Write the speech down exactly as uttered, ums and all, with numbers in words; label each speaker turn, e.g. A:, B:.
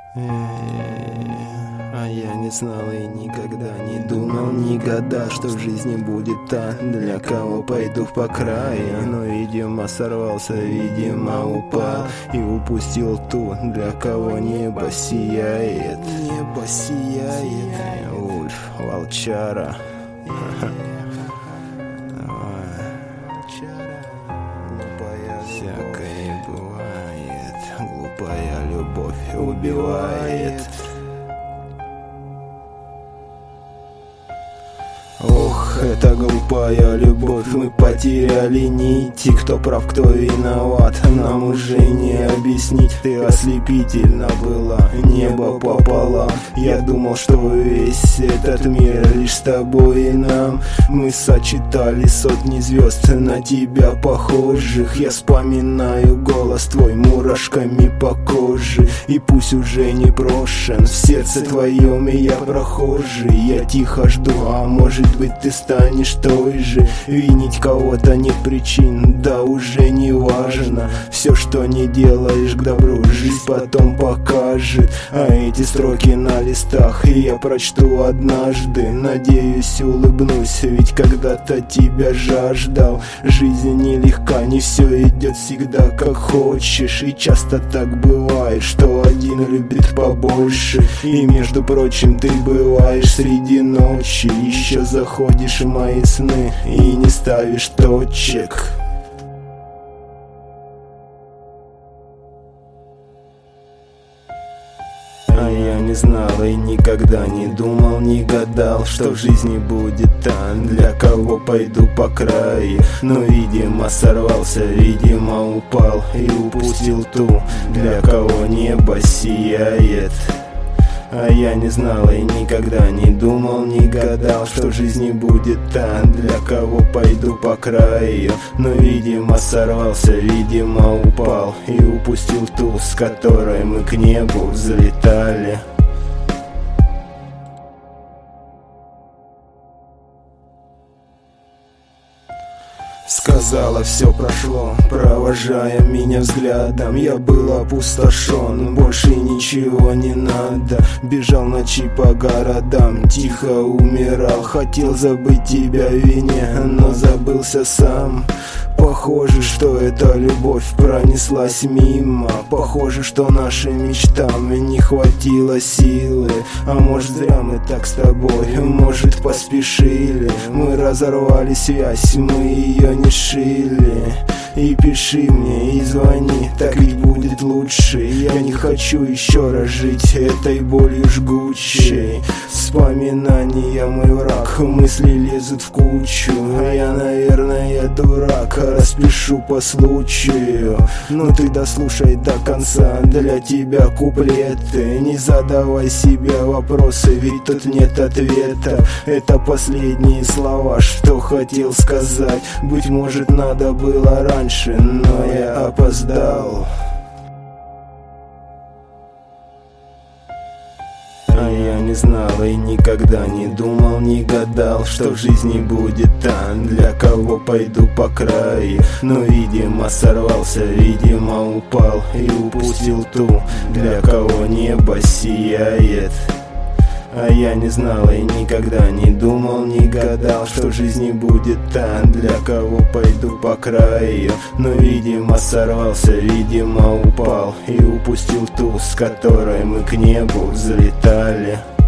A: А я не знал и никогда не думал, ни года, что в жизни будет та, для кого пойду по краю. Но, видимо, сорвался, видимо, упал и упустил ту, для кого небо сияет. Небо сияет. Ульф, волчара. Всякое бывает, глупая любовь убивает. Ох, это глупая любовь, мы потеряли нити. Кто прав, кто виноват, нам уже не объяснить. Ты ослепительно была, небо пополам. Я думал, что весь этот мир лишь с тобой и нам. Мы сочетали сотни звезд, на тебя похожих. Я вспоминаю голос твой мурашками по коже. И пусть уже не брошен, в сердце твоем я прохожий. Я тихо жду, а может быть ты станешь той же. Винить кого-то нет причин, да уже не важно. Все, что не делаешь к добру, жизнь потом покажет. А эти строки на листах я прочту однажды. Надеюсь, улыбнусь, ведь когда-то тебя жаждал. Жизнь нелегка, не все идет всегда как хочешь. И часто так бывает, что один любит побольше. И между прочим, ты бываешь среди ночи, еще заходишь в мои сны и не ставишь точек. А я не знал и никогда не думал, не гадал, что в жизни будет та, для кого пойду по краю. Но, видимо, сорвался, видимо, упал и упустил ту, для кого небо сияет. А я не знал и никогда не думал, не гадал, что в жизни будет та, для кого пойду по краю. Но, видимо, сорвался, видимо, упал и упустил ту, с которой мы к небу взлетали. Сказала, все прошло, провожая меня взглядом. Я был опустошен, больше ничего не надо. Бежал ночи по городам, тихо умирал. Хотел забыть тебя в вине, но забылся сам. Похоже, что эта любовь пронеслась мимо. Похоже, что нашим мечтам не хватило силы. А может, зря мы так с тобой, может, поспешили. Мы разорвали связь, мы ее не шили. И пиши мне, и звони, так ведь будет лучше. Я не хочу еще раз жить этой болью жгучей. Вспоминания мой враг, мысли лезут в кучу. А я, наверное, дурак, распишу по случаю. Но ты дослушай до конца, для тебя куплеты. Не задавай себе вопросы, ведь тут нет ответа. Это последние слова, что хотел сказать. Быть может, надо было раньше, но я опоздал. А я не знал и никогда не думал, не гадал, что в жизни будет та, для кого пойду по краю. Но, видимо, сорвался, видимо, упал и упустил ту, для кого небо сияет. А я не знал и никогда не думал, не гадал, что в жизни будет та, для кого пойду по краю. Но, видимо, сорвался, видимо, упал и упустил ту, с которой мы к небу взлетали.